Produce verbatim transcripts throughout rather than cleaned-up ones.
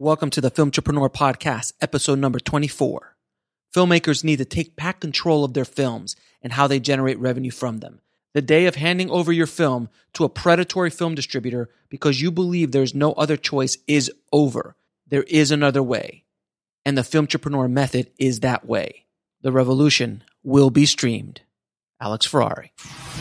Welcome to the Filmtrepreneur Podcast, episode number twenty-four. Filmmakers need to take back control of their films and how they generate revenue from them. The day of handing over your film to a predatory film distributor because you believe there's no other choice is over. There is another way, and the Filmtrepreneur method is that way. The revolution will be streamed. Alex Ferrari.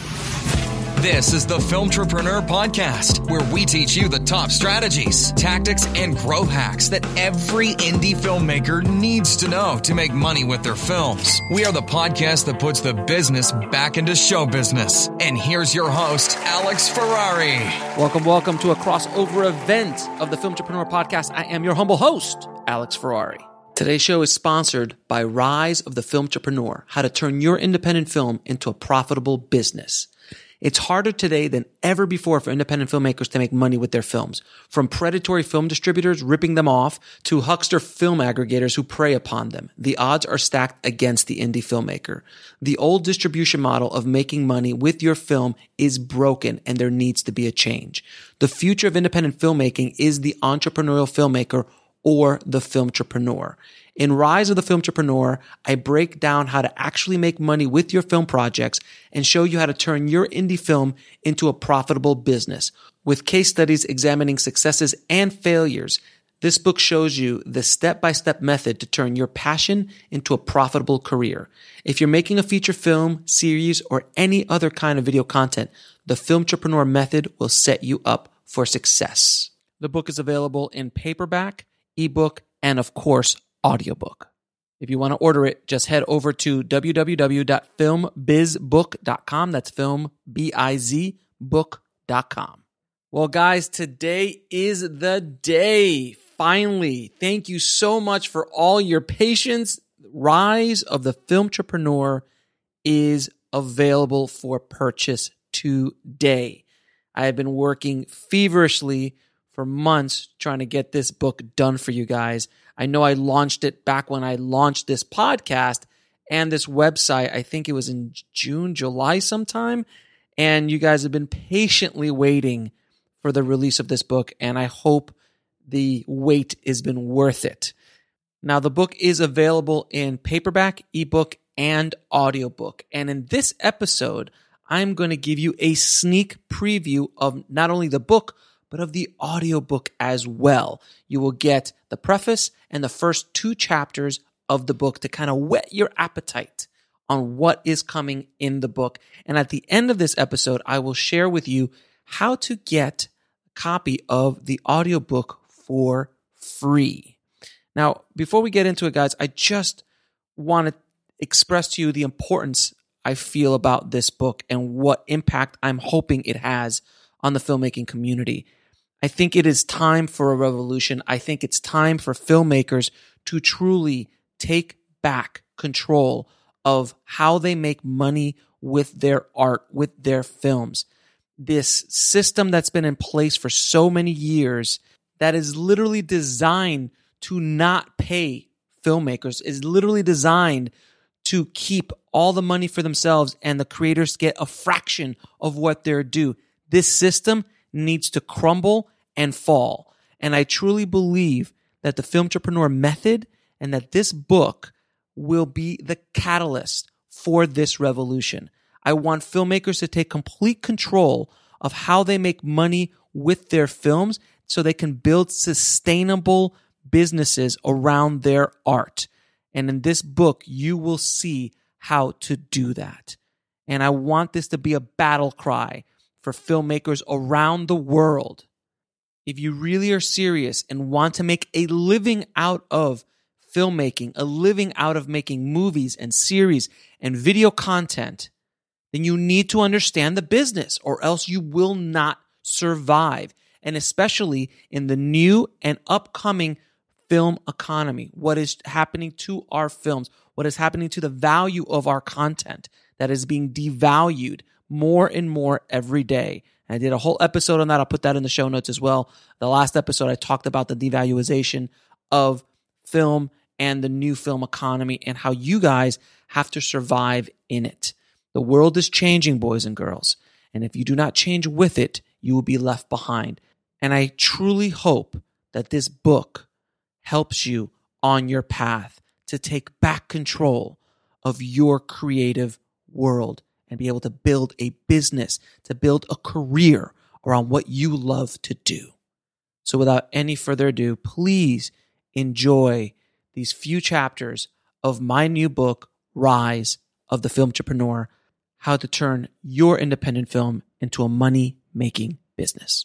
This is the Filmtrepreneur Podcast, where we teach you the top strategies, tactics, and growth hacks that every indie filmmaker needs to know to make money with their films. We are the podcast that puts the business back into show business. And here's your host, Alex Ferrari. Welcome, welcome to a crossover event of the Filmtrepreneur Podcast. I am your humble host, Alex Ferrari. Today's show is sponsored by Rise of the Filmtrepreneur, how to turn your independent film into a profitable business. It's harder today than ever before for independent filmmakers to make money with their films. From predatory film distributors ripping them off to huckster film aggregators who prey upon them, the odds are stacked against the indie filmmaker. The old distribution model of making money with your film is broken, and there needs to be a change. The future of independent filmmaking is the entrepreneurial filmmaker or the filmtrepreneur. In Rise of the Filmtrepreneur, I break down how to actually make money with your film projects and show you how to turn your indie film into a profitable business. With case studies examining successes and failures, this book shows you the step-by-step method to turn your passion into a profitable career. If you're making a feature film, series, or any other kind of video content, the Filmtrepreneur method will set you up for success. The book is available in paperback, ebook, and of course, audiobook. If you want to order it, just head over to w w w dot film biz book dot com. That's film, B I Z, book dot com. Well, guys, today is the day. Finally, thank you so much for all your patience. Rise of the Filmtrepreneur is available for purchase today. I have been working feverishly for months trying to get this book done for you guys. I know I launched it back when I launched this podcast and this website. I think it was in June, July sometime. And you guys have been patiently waiting for the release of this book. And I hope the wait has been worth it. Now, the book is available in paperback, ebook, and audiobook. And in this episode, I'm going to give you a sneak preview of not only the book, but of the audiobook as well. You will get the preface and the first two chapters of the book to kind of whet your appetite on what is coming in the book. And at the end of this episode, I will share with you how to get a copy of the audiobook for free. Now, before we get into it, guys, I just want to express to you the importance I feel about this book and what impact I'm hoping it has on the filmmaking community. I think it is time for a revolution. I think it's time for filmmakers to truly take back control of how they make money with their art, with their films. This system that's been in place for so many years that is literally designed to not pay filmmakers, is literally designed to keep all the money for themselves and the creators get a fraction of what they're due. This system needs to crumble and fall. And I truly believe that the Filmtrepreneur method and that this book will be the catalyst for this revolution. I want filmmakers to take complete control of how they make money with their films so they can build sustainable businesses around their art. And in this book, you will see how to do that. And I want this to be a battle cry for filmmakers around the world. If you really are serious and want to make a living out of filmmaking, a living out of making movies and series and video content, then you need to understand the business or else you will not survive. And especially in the new and upcoming film economy, what is happening to our films, what is happening to the value of our content that is being devalued more and more every day. And I did a whole episode on that. I'll put that in the show notes as well. The last episode, I talked about the devaluation of film and the new film economy and how you guys have to survive in it. The world is changing, boys and girls. And if you do not change with it, you will be left behind. And I truly hope that this book helps you on your path to take back control of your creative world and be able to build a business, to build a career around what you love to do. So without any further ado, please enjoy these few chapters of my new book, Rise of the Filmtrepreneur, how to turn your independent film into a money-making business.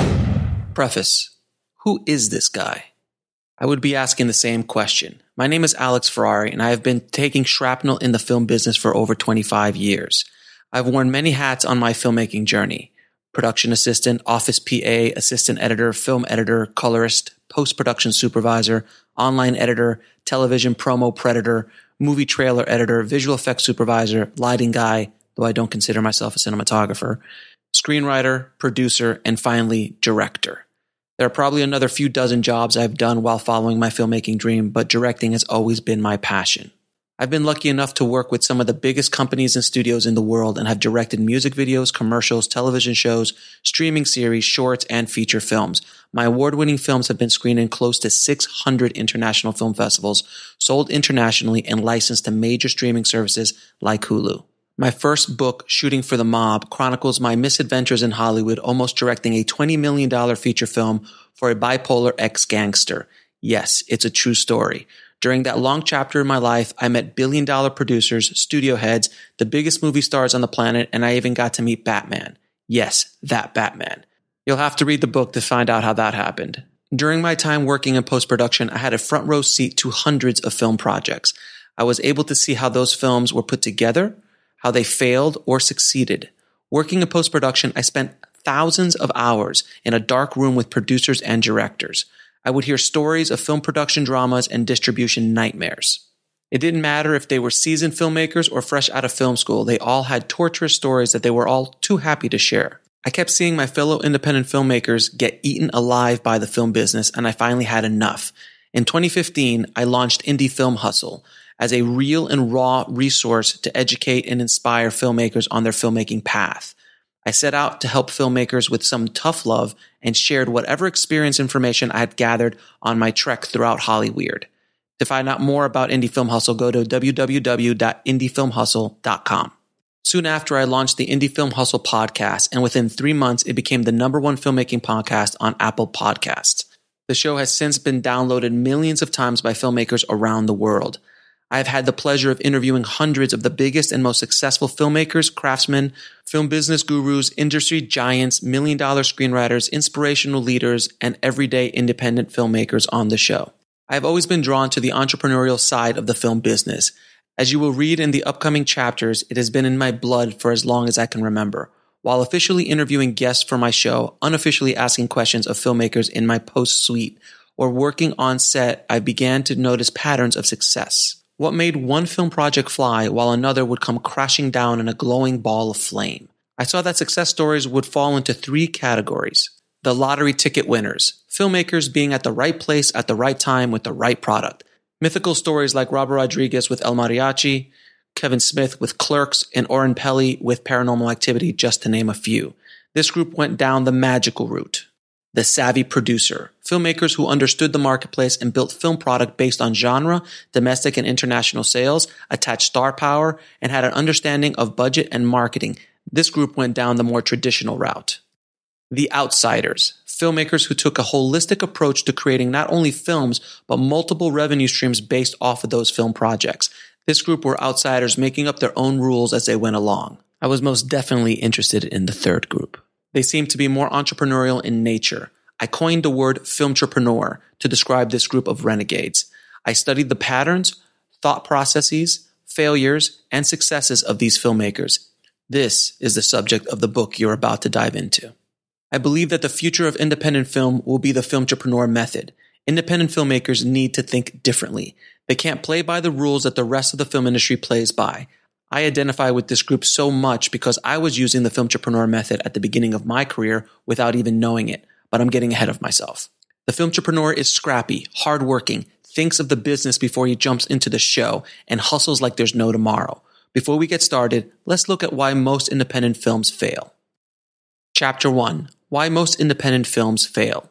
Preface. Who is this guy? I would be asking the same question. My name is Alex Ferrari, and I have been taking shrapnel in the film business for over twenty-five years. I've worn many hats on my filmmaking journey. Production assistant, office P A, assistant editor, film editor, colorist, post-production supervisor, online editor, television promo predator, movie trailer editor, visual effects supervisor, lighting guy, though I don't consider myself a cinematographer, screenwriter, producer, and finally, director. There are probably another few dozen jobs I've done while following my filmmaking dream, but directing has always been my passion. I've been lucky enough to work with some of the biggest companies and studios in the world and have directed music videos, commercials, television shows, streaming series, shorts, and feature films. My award-winning films have been screened in close to six hundred international film festivals, sold internationally, and licensed to major streaming services like Hulu. My first book, Shooting for the Mob, chronicles my misadventures in Hollywood, almost directing a twenty million dollars feature film for a bipolar ex-gangster. Yes, it's a true story. During that long chapter in my life, I met billion-dollar producers, studio heads, the biggest movie stars on the planet, and I even got to meet Batman. Yes, that Batman. You'll have to read the book to find out how that happened. During my time working in post-production, I had a front row seat to hundreds of film projects. I was able to see how those films were put together, how they failed or succeeded. Working in post-production, I spent thousands of hours in a dark room with producers and directors. I would hear stories of film production dramas and distribution nightmares. It didn't matter if they were seasoned filmmakers or fresh out of film school. They all had torturous stories that they were all too happy to share. I kept seeing my fellow independent filmmakers get eaten alive by the film business, and I finally had enough. In twenty fifteen, I launched Indie Film Hustle as a real and raw resource to educate and inspire filmmakers on their filmmaking path. I set out to help filmmakers with some tough love and shared whatever experience information I had gathered on my trek throughout Hollyweird. To find out more about Indie Film Hustle, go to w w w dot indie film hustle dot com. Soon after, I launched the Indie Film Hustle podcast, and within three months, it became the number one filmmaking podcast on Apple Podcasts. The show has since been downloaded millions of times by filmmakers around the world. I've had the pleasure of interviewing hundreds of the biggest and most successful filmmakers, craftsmen, film business gurus, industry giants, million-dollar screenwriters, inspirational leaders, and everyday independent filmmakers on the show. I've always been drawn to the entrepreneurial side of the film business. As you will read in the upcoming chapters, it has been in my blood for as long as I can remember. While officially interviewing guests for my show, unofficially asking questions of filmmakers in my post suite, or working on set, I began to notice patterns of success. What made one film project fly while another would come crashing down in a glowing ball of flame? I saw that success stories would fall into three categories. The lottery ticket winners, filmmakers being at the right place at the right time with the right product. Mythical stories like Robert Rodriguez with El Mariachi, Kevin Smith with Clerks, and Oren Peli with Paranormal Activity, just to name a few. This group went down the magical route. The savvy producer, filmmakers who understood the marketplace and built film product based on genre, domestic and international sales, attached star power, and had an understanding of budget and marketing. This group went down the more traditional route. The outsiders, filmmakers who took a holistic approach to creating not only films, but multiple revenue streams based off of those film projects. This group were outsiders making up their own rules as they went along. I was most definitely interested in the third group. They seem to be more entrepreneurial in nature. I coined the word filmtrepreneur to describe this group of renegades. I studied the patterns, thought processes, failures, and successes of these filmmakers. This is the subject of the book you're about to dive into. I believe that the future of independent film will be the filmtrepreneur method. Independent filmmakers need to think differently. They can't play by the rules that the rest of the film industry plays by. I identify with this group so much because I was using the filmtrepreneur method at the beginning of my career without even knowing it, but I'm getting ahead of myself. The filmtrepreneur is scrappy, hardworking, thinks of the business before he jumps into the show, and hustles like there's no tomorrow. Before we get started, let's look at why most independent films fail. Chapter one. Why most independent films fail.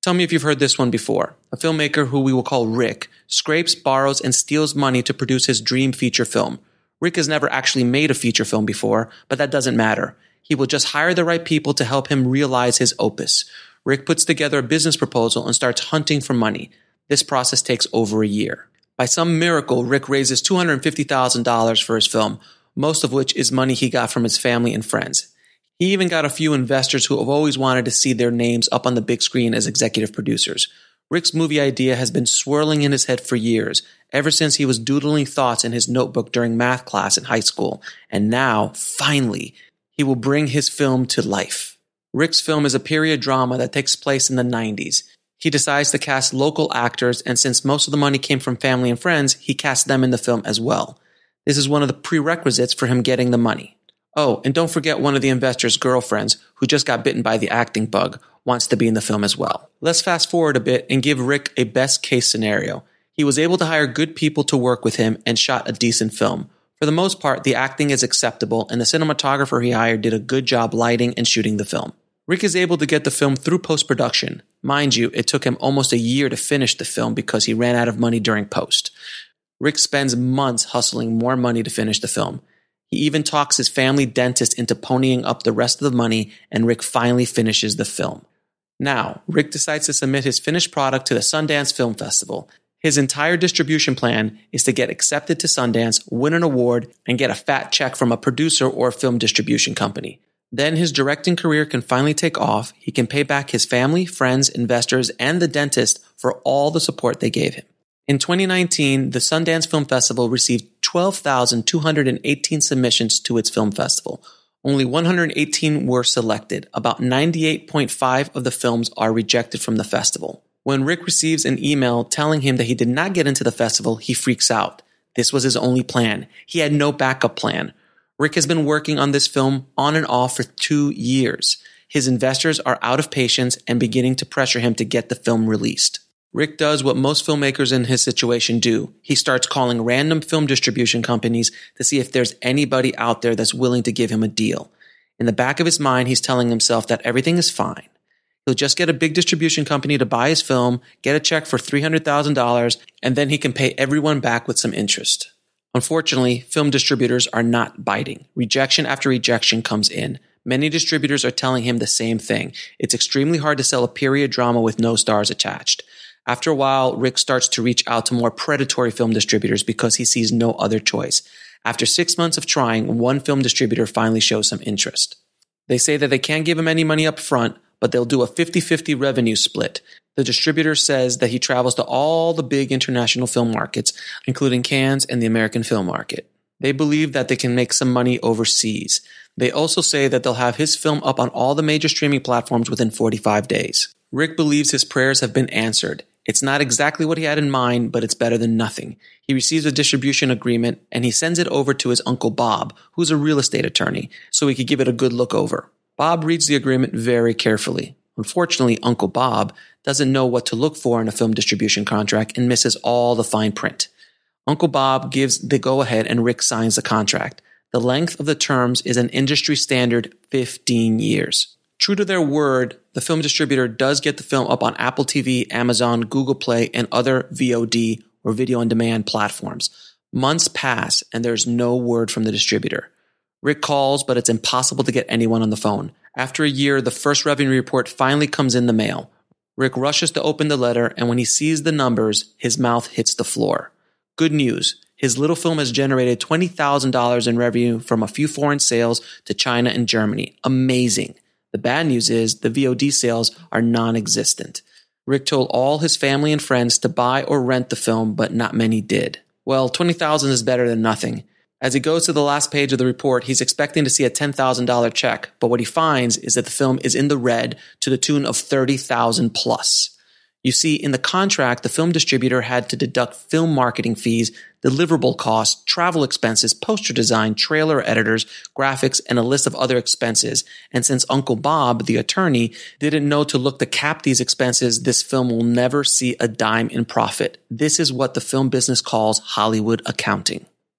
Tell me if you've heard this one before. A filmmaker who we will call Rick scrapes, borrows, and steals money to produce his dream feature film. Rick has never actually made a feature film before, but that doesn't matter. He will just hire the right people to help him realize his opus. Rick puts together a business proposal and starts hunting for money. This process takes over a year. By some miracle, Rick raises two hundred fifty thousand dollars for his film, most of which is money he got from his family and friends. He even got a few investors who have always wanted to see their names up on the big screen as executive producers. Rick's movie idea has been swirling in his head for years, ever since he was doodling thoughts in his notebook during math class in high school. And now, finally, he will bring his film to life. Rick's film is a period drama that takes place in the nineties. He decides to cast local actors, and since most of the money came from family and friends, he cast them in the film as well. This is one of the prerequisites for him getting the money. Oh, and don't forget one of the investors' girlfriends, who just got bitten by the acting bug, wants to be in the film as well. Let's fast forward a bit and give Rick a best case scenario. He was able to hire good people to work with him and shot a decent film. For the most part, the acting is acceptable, and the cinematographer he hired did a good job lighting and shooting the film. Rick is able to get the film through post-production. Mind you, it took him almost a year to finish the film because he ran out of money during post. Rick spends months hustling more money to finish the film. He even talks his family dentist into ponying up the rest of the money, and Rick finally finishes the film. Now, Rick decides to submit his finished product to the Sundance Film Festival. His entire distribution plan is to get accepted to Sundance, win an award, and get a fat check from a producer or film distribution company. Then his directing career can finally take off. He can pay back his family, friends, investors, and the dentist for all the support they gave him. In twenty nineteen, the Sundance Film Festival received twelve thousand two hundred eighteen submissions to its film festival. Only one hundred eighteen were selected. About ninety-eight point five of the films are rejected from the festival. When Rick receives an email telling him that he did not get into the festival, he freaks out. This was his only plan. He had no backup plan. Rick has been working on this film on and off for two years. His investors are out of patience and beginning to pressure him to get the film released. Rick does what most filmmakers in his situation do. He starts calling random film distribution companies to see if there's anybody out there that's willing to give him a deal. In the back of his mind, he's telling himself that everything is fine. He'll just get a big distribution company to buy his film, get a check for three hundred thousand dollars, and then he can pay everyone back with some interest. Unfortunately, film distributors are not biting. Rejection after rejection comes in. Many distributors are telling him the same thing. It's extremely hard to sell a period drama with no stars attached. After a while, Rick starts to reach out to more predatory film distributors because he sees no other choice. After six months of trying, one film distributor finally shows some interest. They say that they can't give him any money up front, but they'll do a fifty-fifty revenue split. The distributor says that he travels to all the big international film markets, including Cannes and the American film market. They believe that they can make some money overseas. They also say that they'll have his film up on all the major streaming platforms within forty-five days. Rick believes his prayers have been answered. It's not exactly what he had in mind, but it's better than nothing. He receives a distribution agreement, and he sends it over to his uncle Bob, who's a real estate attorney, so he could give it a good look over. Bob reads the agreement very carefully. Unfortunately, Uncle Bob doesn't know what to look for in a film distribution contract and misses all the fine print. Uncle Bob gives the go-ahead and Rick signs the contract. The length of the terms is an industry standard fifteen years. True to their word, the film distributor does get the film up on Apple T V, Amazon, Google Play, and other V O D or video-on-demand platforms. Months pass, and there's no word from the distributor. Rick calls, but it's impossible to get anyone on the phone. After a year, the first revenue report finally comes in the mail. Rick rushes to open the letter, and when he sees the numbers, his mouth hits the floor. Good news. His little film has generated twenty thousand dollars in revenue from a few foreign sales to China and Germany. Amazing. The bad news is the V O D sales are non-existent. Rick told all his family and friends to buy or rent the film, but not many did. Well, twenty thousand dollars is better than nothing. As he goes to the last page of the report, he's expecting to see a ten thousand dollars check, but what he finds is that the film is in the red to the tune of thirty thousand dollars plus. You see, in the contract, the film distributor had to deduct film marketing fees, deliverable costs, travel expenses, poster design, trailer editors, graphics, and a list of other expenses. And since Uncle Bob, the attorney, didn't know to look to cap these expenses, this film will never see a dime in profit. This is what the film business calls Hollywood accounting.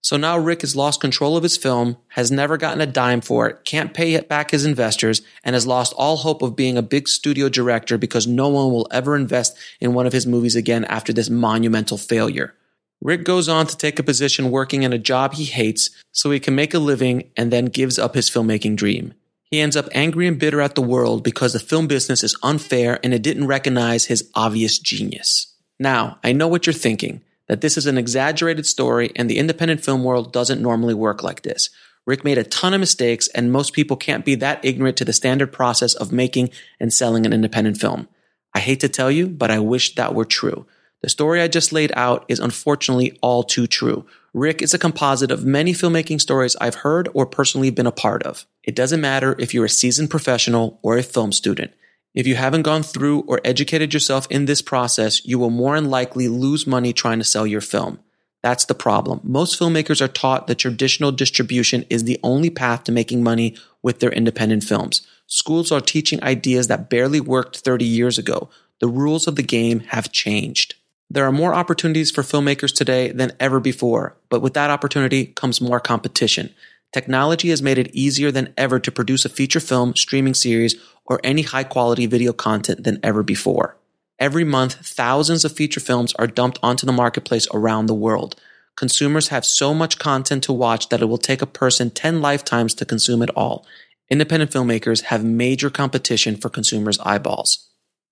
So now Rick has lost control of his film, has never gotten a dime for it, can't pay back his investors, and has lost all hope of being a big studio director because no one will ever invest in one of his movies again after this monumental failure. Rick goes on to take a position working in a job he hates so he can make a living and then gives up his filmmaking dream. He ends up angry and bitter at the world because the film business is unfair and it didn't recognize his obvious genius. Now, I know what you're thinking, that this is an exaggerated story and the independent film world doesn't normally work like this. Rick made a ton of mistakes and most people can't be that ignorant to the standard process of making and selling an independent film. I hate to tell you, but I wish that were true. The story I just laid out is unfortunately all too true. Rick is a composite of many filmmaking stories I've heard or personally been a part of. It doesn't matter if you're a seasoned professional or a film student. If you haven't gone through or educated yourself in this process, you will more than likely lose money trying to sell your film. That's the problem. Most filmmakers are taught that traditional distribution is the only path to making money with their independent films. Schools are teaching ideas that barely worked thirty years ago. The rules of the game have changed. There are more opportunities for filmmakers today than ever before, but with that opportunity comes more competition. Technology has made it easier than ever to produce a feature film, streaming series, or any high-quality video content than ever before. Every month, thousands of feature films are dumped onto the marketplace around the world. Consumers have so much content to watch that it will take a person ten lifetimes to consume it all. Independent filmmakers have major competition for consumers' eyeballs.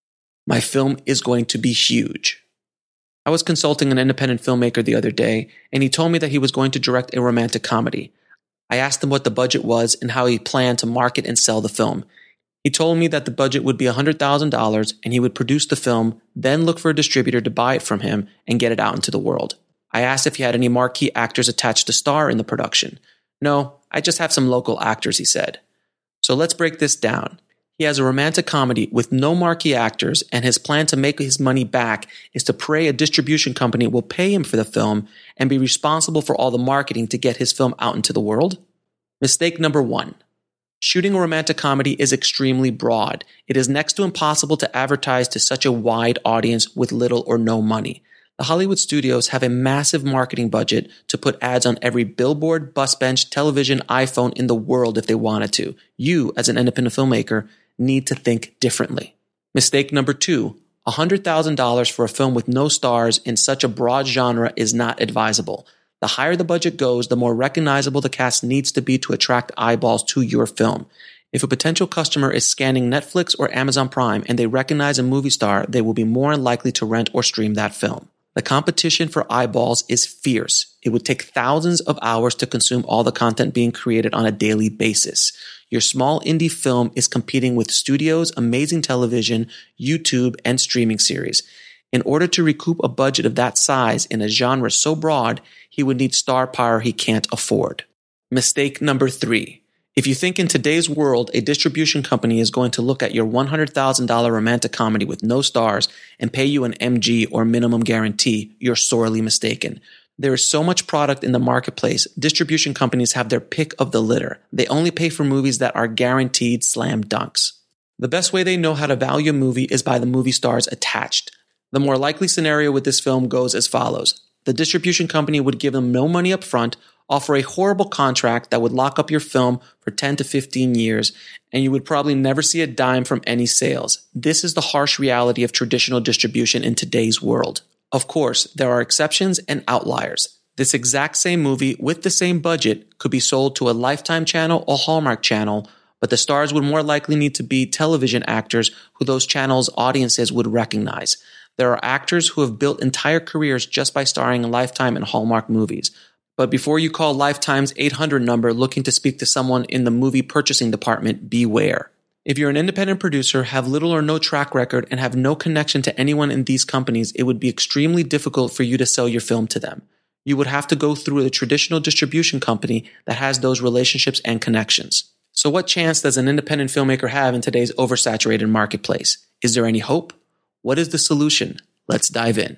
My film is going to be huge. I was consulting an independent filmmaker the other day, and he told me that he was going to direct a romantic comedy. I asked him what the budget was and how he planned to market and sell the film. He told me that the budget would be one hundred thousand dollars and he would produce the film, then look for a distributor to buy it from him and get it out into the world. I asked if he had any marquee actors attached to star in the production. No, I just have some local actors, he said. So let's break this down. He has a romantic comedy with no marquee actors, and his plan to make his money back is to pray a distribution company will pay him for the film and be responsible for all the marketing to get his film out into the world? Mistake number one. Shooting a romantic comedy is extremely broad. It is next to impossible to advertise to such a wide audience with little or no money. The Hollywood studios have a massive marketing budget to put ads on every billboard, bus bench, television, iPhone in the world if they wanted to. You, as an independent filmmaker, need to think differently. Mistake number two. one hundred thousand dollars for a film with no stars in such a broad genre is not advisable. The higher the budget goes, the more recognizable the cast needs to be to attract eyeballs to your film. If a potential customer is scanning Netflix or Amazon Prime and they recognize a movie star, they will be more likely to rent or stream that film. The competition for eyeballs is fierce. It would take thousands of hours to consume all the content being created on a daily basis. Your small indie film is competing with studios, amazing television, YouTube, and streaming series. In order to recoup a budget of that size in a genre so broad, he would need star power he can't afford. Mistake number three. If you think in today's world a distribution company is going to look at your one hundred thousand dollars romantic comedy with no stars and pay you an M G or minimum guarantee, you're sorely mistaken. There is so much product in the marketplace, distribution companies have their pick of the litter. They only pay for movies that are guaranteed slam dunks. The best way they know how to value a movie is by the movie stars attached. The more likely scenario with this film goes as follows. The distribution company would give them no money up front, offer a horrible contract that would lock up your film for ten to fifteen years, and you would probably never see a dime from any sales. This is the harsh reality of traditional distribution in today's world. Of course, there are exceptions and outliers. This exact same movie with the same budget could be sold to a Lifetime channel or Hallmark channel, but the stars would more likely need to be television actors who those channels' audiences would recognize. There are actors who have built entire careers just by starring in Lifetime and Hallmark movies. But before you call Lifetime's eight hundred number looking to speak to someone in the movie purchasing department, beware. If you're an independent producer, have little or no track record, and have no connection to anyone in these companies, it would be extremely difficult for you to sell your film to them. You would have to go through a traditional distribution company that has those relationships and connections. So what chance does an independent filmmaker have in today's oversaturated marketplace? Is there any hope? What is the solution? Let's dive in.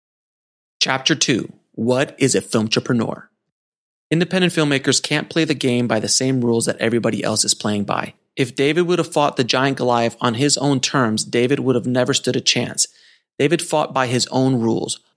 Chapter two. What is a filmtrepreneur? Independent filmmakers can't play the game by the same rules that everybody else is playing by. If David would have fought the giant Goliath on his own terms, David would have never stood a chance. David fought by his own rules.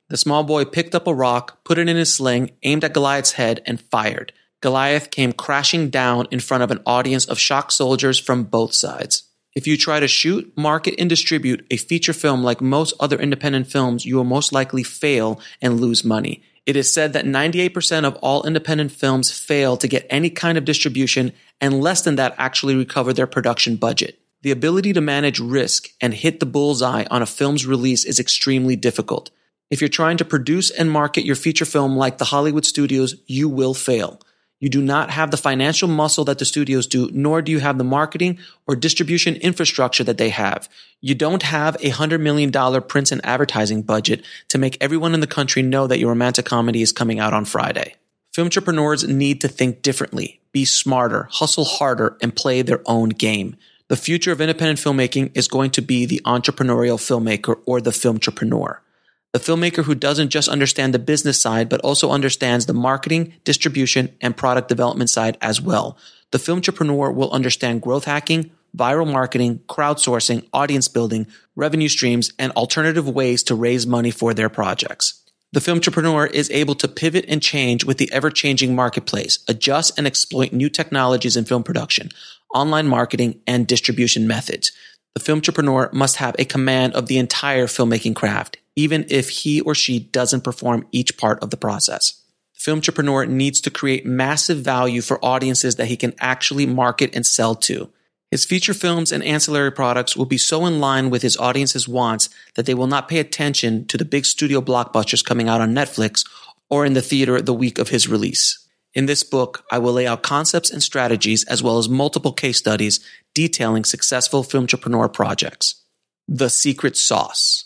The small boy picked up a rock, put it in his sling, aimed at Goliath's head, and fired. Goliath came crashing down in front of an audience of shocked soldiers from both sides. If you try to shoot, market, and distribute a feature film like most other independent films, you will most likely fail and lose money. It is said that ninety-eight percent of all independent films fail to get any kind of distribution, and less than that actually recover their production budget. The ability to manage risk and hit the bullseye on a film's release is extremely difficult. If you're trying to produce and market your feature film like the Hollywood studios, you will fail. You do not have the financial muscle that the studios do, nor do you have the marketing or distribution infrastructure that they have. You don't have a one hundred million dollars print and advertising budget to make everyone in the country know that your romantic comedy is coming out on Friday. Filmtrepreneurs need to think differently, be smarter, hustle harder, and play their own game. The future of independent filmmaking is going to be the entrepreneurial filmmaker or the filmtrepreneur. The filmmaker who doesn't just understand the business side, but also understands the marketing, distribution, and product development side as well. The filmtrepreneur will understand growth hacking, viral marketing, crowdsourcing, audience building, revenue streams, and alternative ways to raise money for their projects. The filmtrepreneur is able to pivot and change with the ever-changing marketplace, adjust and exploit new technologies in film production, online marketing, and distribution methods. The filmtrepreneur must have a command of the entire filmmaking craft, even if he or she doesn't perform each part of the process. The filmtrepreneur needs to create massive value for audiences that he can actually market and sell to. His feature films and ancillary products will be so in line with his audience's wants that they will not pay attention to the big studio blockbusters coming out on Netflix or in the theater the week of his release. In this book, I will lay out concepts and strategies as well as multiple case studies detailing successful filmtrepreneur projects. The secret sauce.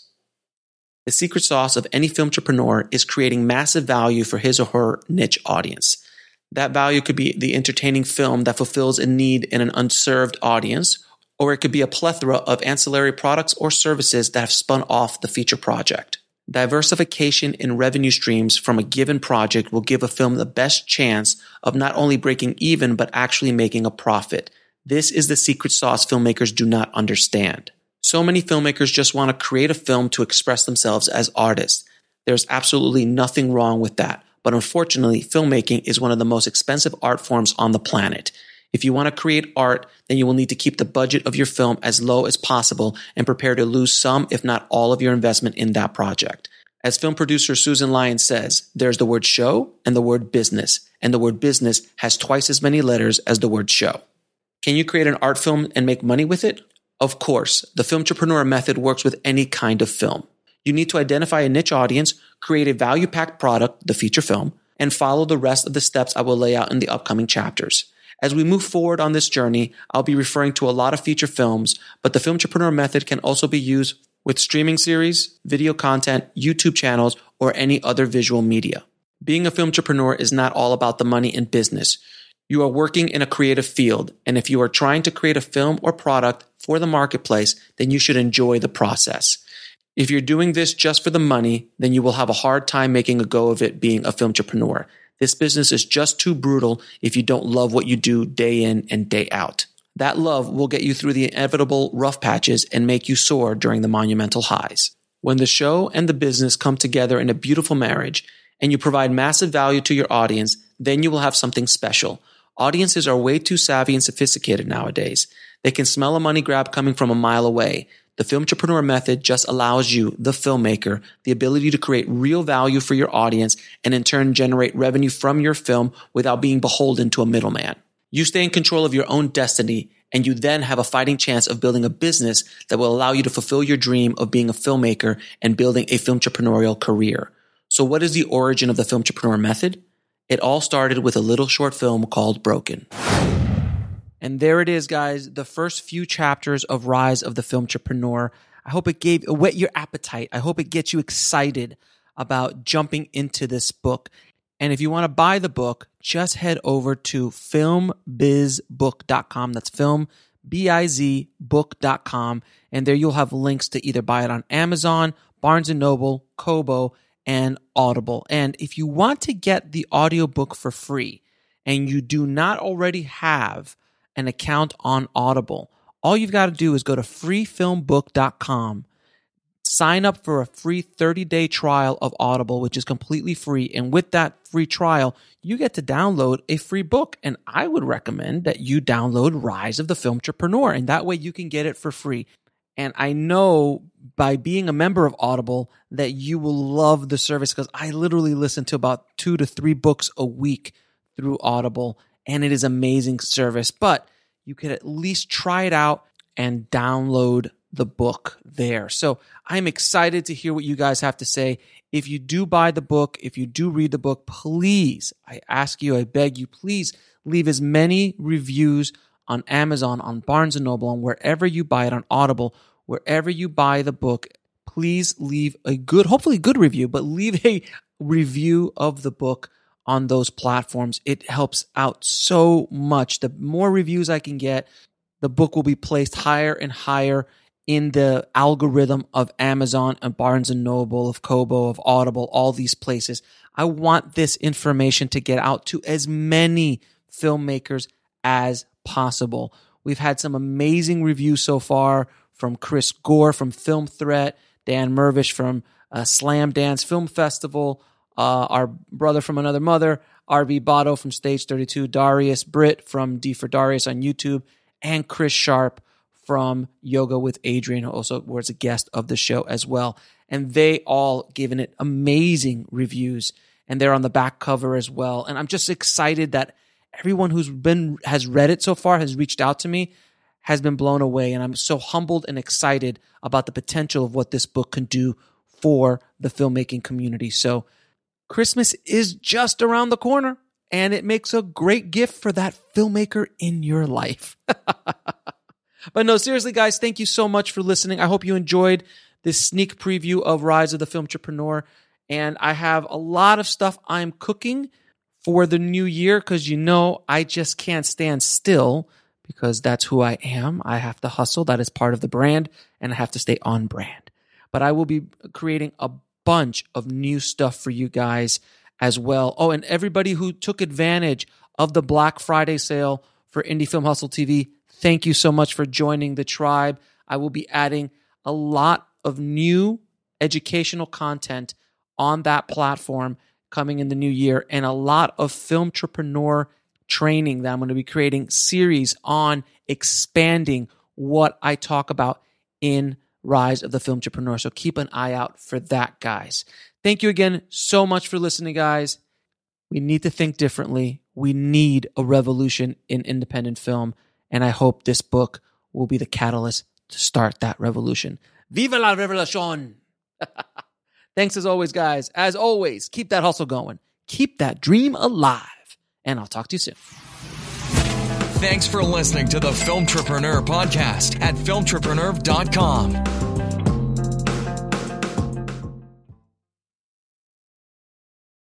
The secret sauce of any filmtrepreneur is creating massive value for his or her niche audience. That value could be the entertaining film that fulfills a need in an unserved audience, or it could be a plethora of ancillary products or services that have spun off the feature project. Diversification in revenue streams from a given project will give a film the best chance of not only breaking even, but actually making a profit. This is the secret sauce filmmakers do not understand. So many filmmakers just want to create a film to express themselves as artists. There's absolutely nothing wrong with that. But unfortunately, filmmaking is one of the most expensive art forms on the planet. If you want to create art, then you will need to keep the budget of your film as low as possible and prepare to lose some, if not all, of your investment in that project. As film producer Susan Lyons says, there's the word show and the word business, and the word business has twice as many letters as the word show. Can you create an art film and make money with it? Of course, the Filmtrepreneur method works with any kind of film. You need to identify a niche audience, create a value-packed product, the feature film, and follow the rest of the steps I will lay out in the upcoming chapters. As we move forward on this journey, I'll be referring to a lot of feature films, but the Filmtrepreneur method can also be used with streaming series, video content, YouTube channels, or any other visual media. Being a filmtrepreneur is not all about the money in business. You are working in a creative field, and if you are trying to create a film or product for the marketplace, then you should enjoy the process. If you're doing this just for the money, then you will have a hard time making a go of it being a filmtrepreneur. This business is just too brutal if you don't love what you do day in and day out. That love will get you through the inevitable rough patches and make you soar during the monumental highs. When the show and the business come together in a beautiful marriage and you provide massive value to your audience, then you will have something special. Audiences are way too savvy and sophisticated nowadays. They can smell a money grab coming from a mile away. The Filmtrepreneur method just allows you, the filmmaker, the ability to create real value for your audience and in turn generate revenue from your film without being beholden to a middleman. You stay in control of your own destiny, and you then have a fighting chance of building a business that will allow you to fulfill your dream of being a filmmaker and building a filmtrepreneurial career. So what is the origin of the Filmtrepreneur method? It all started with a little short film called Broken. And there it is, guys, the first few chapters of Rise of the Filmtrepreneur. I hope it gave whet your appetite. I hope it gets you excited about jumping into this book. And if you want to buy the book, just head over to film biz book dot com. That's film, B I Z, book dot com. And there you'll have links to either buy it on Amazon, Barnes and Noble, Kobo, and Audible. And if you want to get the audiobook for free and you do not already have an account on Audible, all you've got to do is go to free film book dot com sign up for a free thirty-day trial of Audible, which is completely free. And with that free trial, you get to download a free book. And I would recommend that you download Rise of the Filmtrepreneur, and that way you can get it for free. And I know by being a member of Audible that you will love the service, because I literally listen to about two to three books a week through Audible, and it is amazing service. But you can at least try it out and download the book there. So I'm excited to hear what you guys have to say. If you do buy the book, if you do read the book, please, I ask you, I beg you, please leave as many reviews on Amazon, on Barnes and Noble, and wherever you buy it, on Audible, wherever you buy the book, please leave a good, hopefully good review, but leave a review of the book on those platforms. It helps out so much. The more reviews I can get, the book will be placed higher and higher in the algorithm of Amazon and Barnes and Noble, of Kobo, of Audible, all these places. I want this information to get out to as many filmmakers as possible. We've had some amazing reviews so far from Chris Gore from Film Threat, Dan Mervish from uh, Slam Dance Film Festival, uh, our brother from Another Mother, R V Botto from Stage thirty-two, Darius Britt from D for Darius on YouTube, and Chris Sharp from Yoga with Adrian, who also was a guest of the show as well. And they all given it amazing reviews, and they're on the back cover as well. And I'm just excited that everyone who's been has read it so far, has reached out to me, has been blown away. And I'm so humbled and excited about the potential of what this book can do for the filmmaking community. So Christmas is just around the corner, and it makes a great gift for that filmmaker in your life. But no, seriously, guys, thank you so much for listening. I hope you enjoyed this sneak preview of Rise of the Filmtrepreneur. And I have a lot of stuff I'm cooking for the new year, because you know I just can't stand still, because that's who I am. I have to hustle. That is part of the brand, and I have to stay on brand. But I will be creating a bunch of new stuff for you guys as well. Oh, and everybody who took advantage of the Black Friday sale for Indie Film Hustle T V, thank you so much for joining the tribe. I will be adding a lot of new educational content on that platform coming in the new year, and a lot of filmtrepreneur training that I'm going to be creating series on expanding what I talk about in Rise of the Filmtrepreneur. So keep an eye out for that, guys. Thank you again so much for listening, guys. We need to think differently. We need a revolution in independent film, and I hope this book will be the catalyst to start that revolution. Viva la revolution! Thanks as always, guys. As always, keep that hustle going. Keep that dream alive. And I'll talk to you soon. Thanks for listening to the Filmtrepreneur podcast at filmtrepreneur dot com.